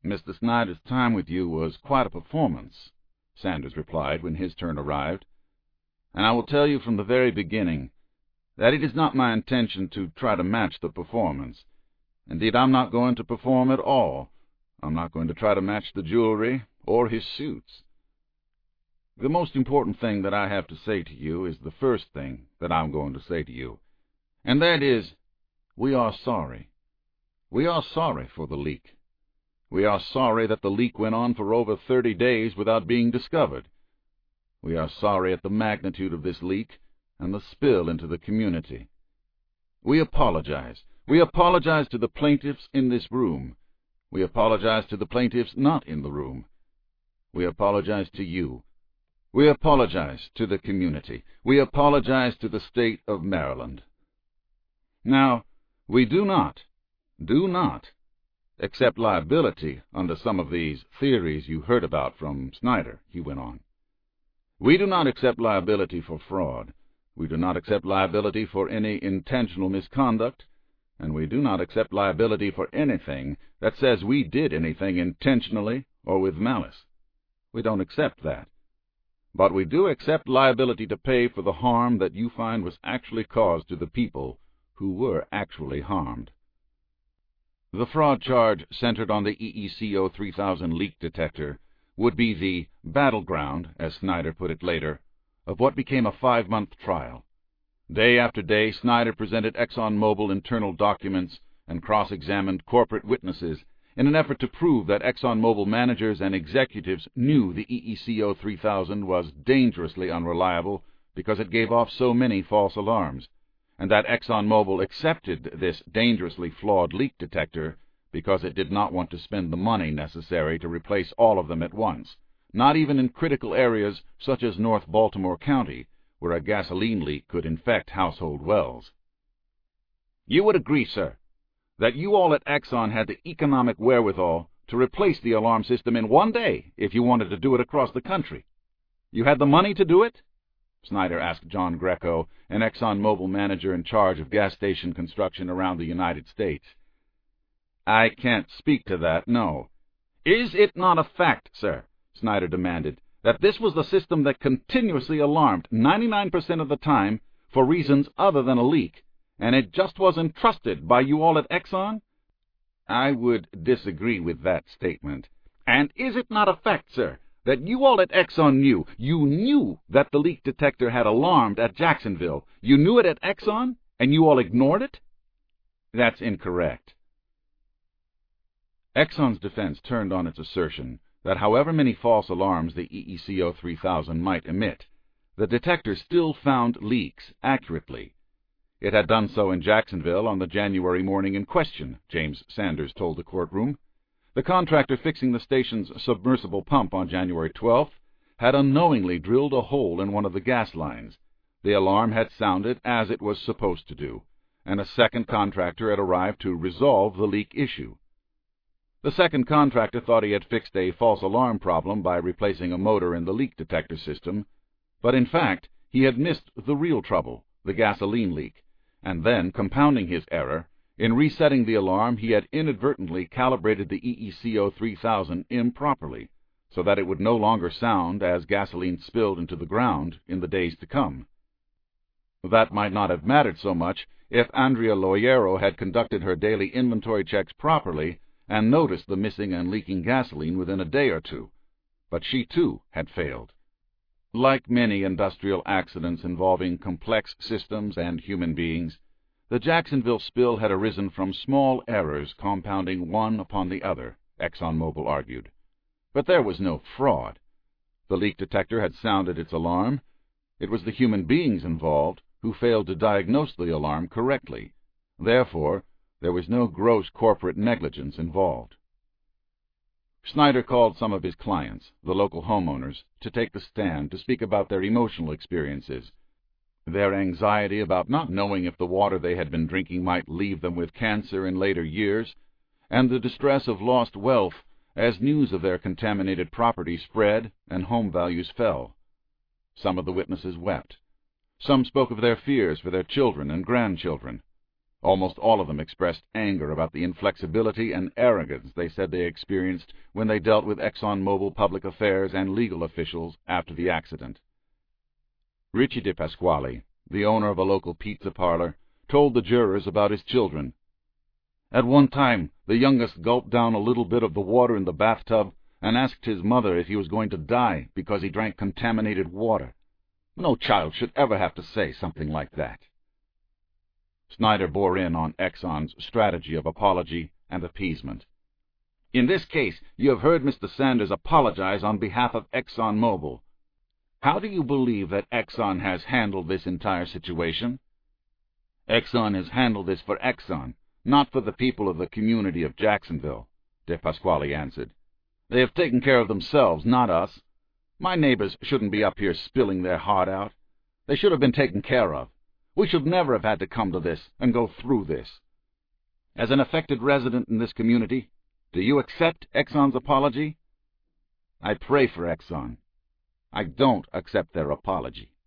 "Mr. Snyder's time with you was quite a performance," Sanders replied when his turn arrived, "and I will tell you from the very beginning that it is not my intention to try to match the performance. Indeed, I'm not going to perform at all. I'm not going to try to match the jewelry or his suits. The most important thing that I have to say to you is the first thing that I'm going to say to you, and that is, we are sorry. We are sorry for the leak. We are sorry that the leak went on for over 30 days without being discovered. We are sorry at the magnitude of this leak and the spill into the community. We apologize. We apologize to the plaintiffs in this room. We apologize to the plaintiffs not in the room. We apologize to you. We apologize to the community. We apologize to the state of Maryland. Now, we do not accept liability under some of these theories you heard about from Snyder," he went on. "We do not accept liability for fraud. We do not accept liability for any intentional misconduct, and we do not accept liability for anything that says we did anything intentionally or with malice. We don't accept that. But we do accept liability to pay for the harm that you find was actually caused to the people who were actually harmed." The fraud charge centered on the EECO 3000 leak detector would be the battleground, as Snyder put it later, of what became a 5-month trial. Day after day, Snyder presented ExxonMobil internal documents and cross-examined corporate witnesses in an effort to prove that ExxonMobil managers and executives knew the EECO 3000 was dangerously unreliable because it gave off so many false alarms, and that ExxonMobil accepted this dangerously flawed leak detector because it did not want to spend the money necessary to replace all of them at once, not even in critical areas such as North Baltimore County, where a gasoline leak could infect household wells. "You would agree, sir, that you all at Exxon had the economic wherewithal to replace the alarm system in 1 day if you wanted to do it across the country. You had the money to do it?" Snyder asked John Greco, an ExxonMobil manager in charge of gas station construction around the United States. "I can't speak to that, no." "Is it not a fact, sir," Snyder demanded, "that this was the system that continuously alarmed 99% of the time for reasons other than a leak, and it just wasn't trusted by you all at Exxon?" "I would disagree with that statement." "And is it not a fact, sir, that you all at Exxon knew that the leak detector had alarmed at Jacksonville? You knew it at Exxon, and you all ignored it?" "That's incorrect." Exxon's defense turned on its assertion that however many false alarms the EECO 3000 might emit, the detector still found leaks accurately. It had done so in Jacksonville on the January morning in question, James Sanders told the courtroom. The contractor fixing the station's submersible pump on January 12th had unknowingly drilled a hole in one of the gas lines. The alarm had sounded as it was supposed to do, and a second contractor had arrived to resolve the leak issue. The second contractor thought he had fixed a false alarm problem by replacing a motor in the leak detector system, but in fact he had missed the real trouble, the gasoline leak, and then, compounding his error, in resetting the alarm he had inadvertently calibrated the EECO 3000 improperly, so that it would no longer sound as gasoline spilled into the ground in the days to come. That might not have mattered so much if Andrea Loyero had conducted her daily inventory checks properly and noticed the missing and leaking gasoline within a day or two, but she too had failed. Like many industrial accidents involving complex systems and human beings, the Jacksonville spill had arisen from small errors compounding one upon the other, ExxonMobil argued. But there was no fraud. The leak detector had sounded its alarm. It was the human beings involved who failed to diagnose the alarm correctly. Therefore, there was no gross corporate negligence involved. Snyder called some of his clients, the local homeowners, to take the stand to speak about their emotional experiences, their anxiety about not knowing if the water they had been drinking might leave them with cancer in later years, and the distress of lost wealth as news of their contaminated property spread and home values fell. Some of the witnesses wept. Some spoke of their fears for their children and grandchildren. Almost all of them expressed anger about the inflexibility and arrogance they said they experienced when they dealt with ExxonMobil public affairs and legal officials after the accident. Richie De Pasquale, the owner of a local pizza parlor, told the jurors about his children. At one time, the youngest gulped down a little bit of the water in the bathtub and asked his mother if he was going to die because he drank contaminated water. No child should ever have to say something like that. Snyder bore in on Exxon's strategy of apology and appeasement. In this case, you have heard Mr. Sanders apologize on behalf of ExxonMobil. How do you believe that Exxon has handled this entire situation? Exxon has handled this for Exxon, not for the people of the community of Jacksonville, De Pasquale answered. They have taken care of themselves, not us. My neighbors shouldn't be up here spilling their heart out. They should have been taken care of. We should never have had to come to this and go through this. As an affected resident in this community, do you accept Exxon's apology? I pray for Exxon. I don't accept their apology.